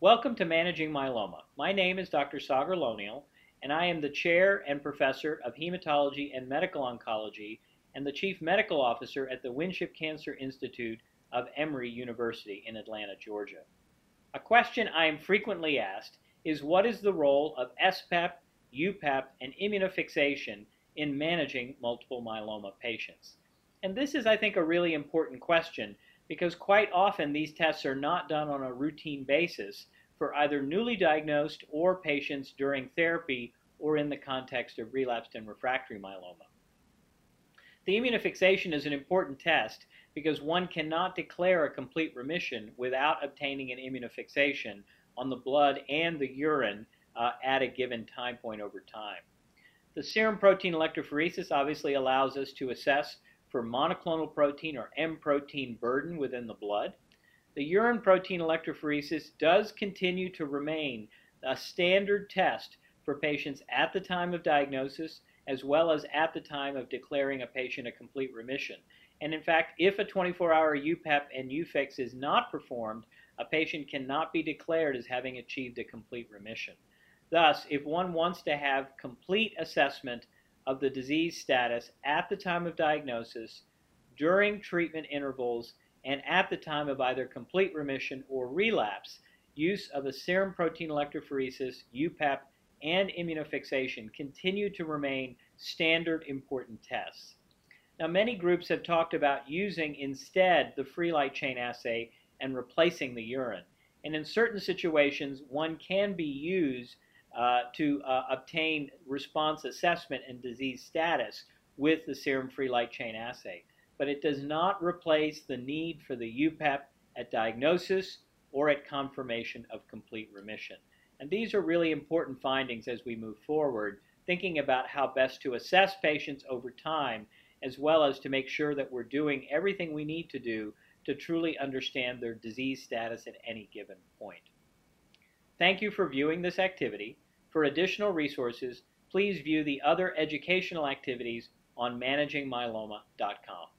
Welcome to Managing Myeloma. My name is Dr. Sagar Lonial, and I am the Chair and Professor of Hematology and Medical Oncology and the Chief Medical Officer at the Winship Cancer Institute of Emory University in Atlanta, Georgia. A question I am frequently asked is what is the role of SPEP, UPEP, and immunofixation in managing multiple myeloma patients? And this is, I think, a really important question because quite often these tests are not done on a routine basis for either newly diagnosed or patients during therapy or in the context of relapsed and refractory myeloma. The immunofixation is an important test because one cannot declare a complete remission without obtaining an immunofixation on the blood and the urine at a given time point over time. The serum protein electrophoresis obviously allows us to assess for monoclonal protein or M protein burden within the blood. The urine protein electrophoresis does continue to remain a standard test for patients at the time of diagnosis as well as at the time of declaring a patient a complete remission. And in fact, if a 24-hour UPEP and UFIX is not performed, a patient cannot be declared as having achieved a complete remission. Thus, if one wants to have complete assessment of the disease status at the time of diagnosis, during treatment intervals, and at the time of either complete remission or relapse, use of a serum protein electrophoresis, UPEP, and immunofixation continue to remain standard important tests. Now, many groups have talked about using instead the free light chain assay and replacing the urine. And in certain situations, one can be used to obtain response assessment and disease status with the serum free light chain assay. But it does not replace the need for the UPEP at diagnosis or at confirmation of complete remission. And these are really important findings as we move forward, thinking about how best to assess patients over time, as well as to make sure that we're doing everything we need to do to truly understand their disease status at any given point. Thank you for viewing this activity. For additional resources, please view the other educational activities on managingmyeloma.com.